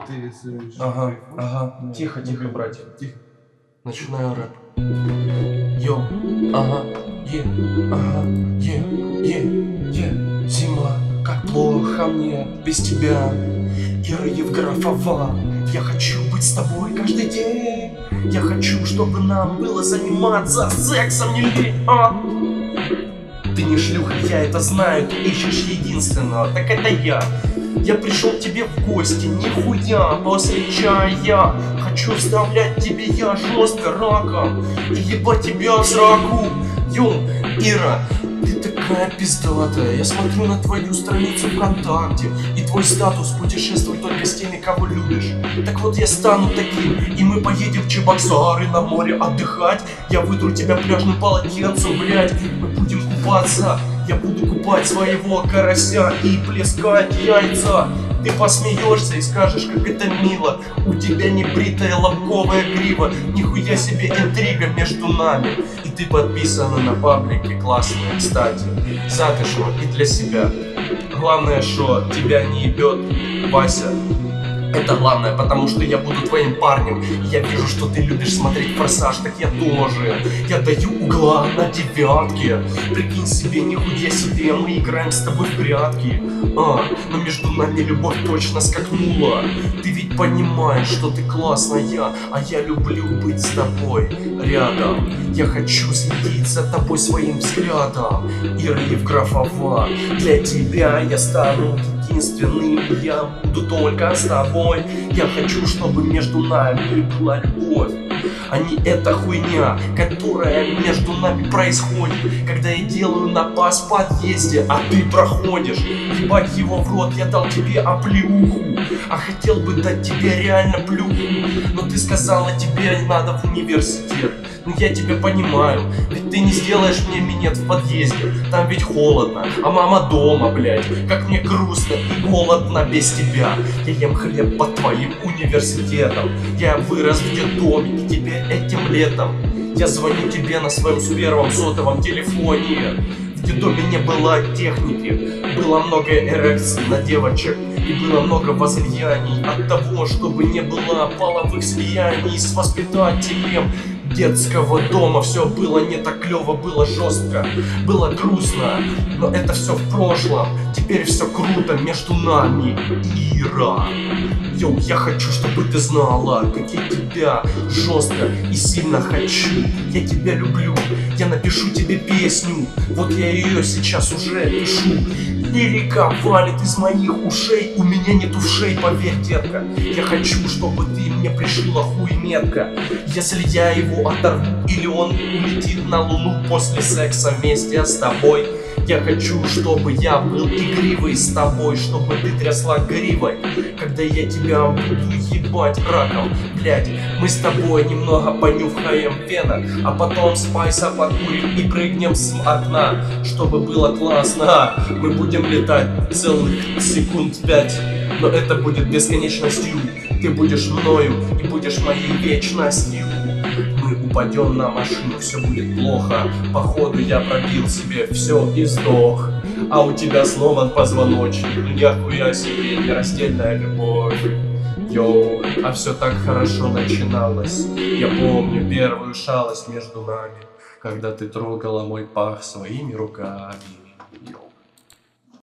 ты слышишь? Ага, ага. Да. Тихо, тихо, братья. Тихо. Начинаю рэп. Йоу, ага, ага, зима, как плохо мне без тебя. Ира Евграфова, я хочу быть с тобой каждый день. Я хочу, чтобы нам было заниматься сексом, не лень, Ты не шлюха, я это знаю, ты ищешь единственного, так это я. Я пришел к тебе в гости, нихуя, после чая. Хочу вставлять тебе я жестко раком и ебать тебя в сраку. Йоу, Ира, ты такая пиздатая. Я смотрю на твою страницу ВКонтакте, и твой статус путешествуй только с теми, кого любишь. Так вот я стану таким, и мы поедем в Чебоксары на море отдыхать. Я вытру тебя пляжным полотенцем, блять. Мы будем купаться. Я буду купать своего карася и плескать яйца. Ты посмеешься и скажешь, как это мило. У тебя небритая лобковая грива. Нихуя себе интрига между нами. И ты подписана на паблике классные, кстати. Затишно и для себя. Главное, что тебя не ебет Вася. Это главное, потому что я буду твоим парнем. Я вижу, что ты любишь смотреть «Форсаж», так я тоже. Я даю угла на девятке. Прикинь себе, нихуя себе, мы играем с тобой в прятки. Но между нами любовь точно скакнула. Ты ведь понимаешь, что ты классная, а я люблю быть с тобой рядом. Я хочу следить за тобой своим взглядом. Ира Евграфова, для тебя я стану единственным. Я буду только с тобой. Я хочу, чтобы между нами была любовь, а не эта хуйня, которая между нами происходит, когда я делаю напас в подъезде, а ты проходишь. Ебать его в рот, я дал тебе оплеуху, а хотел бы дать тебе реально плюху. Но ты сказала, тебе надо в университет. Ну я тебя понимаю, ведь ты не сделаешь мне минет в подъезде. Там ведь холодно, а мама дома, блядь. Как мне грустно и голодно без тебя. Я ем хлеб под твоим университетом. Я вырос в детдоме, и теперь этим летом я звоню тебе на своем первом сотовом телефоне. В детдоме не было техники, было много эрекций на девочек, и было много возлияний от того, чтобы не было половых слияний с воспитателем детского дома. Все было не так клево, было жестко, было грустно, но это все в прошлом. Теперь все круто между нами, Ира. Йоу, я хочу, чтобы ты знала, как я тебя жестко и сильно хочу. Я тебя люблю, я напишу тебе песню. Вот я ее сейчас уже пишу. Лирика валит из моих ушей. У меня нет ушей, поверь, детка. Я хочу, чтобы ты мне пришила хуй метко. Если я его оторву или он улетит на луну после секса вместе с тобой. Я хочу, чтобы я был игривый с тобой, чтобы ты трясла гривой, когда я тебя буду ебать раком. Блять, мы с тобой немного понюхаем вена, а потом спайса покурим и прыгнем с окна, чтобы было классно. Мы будем летать целых секунд 5, но это будет бесконечностью. Ты будешь мною и будешь моей вечностью. Мы упадем на машину, все будет плохо. Походу я пробил себе все и сдох. А у тебя сломан позвоночник. Ну нихуя себе, нераздельная любовь. Йоу, а все так хорошо начиналось. Я помню первую шалость между нами, когда ты трогала мой пах своими руками.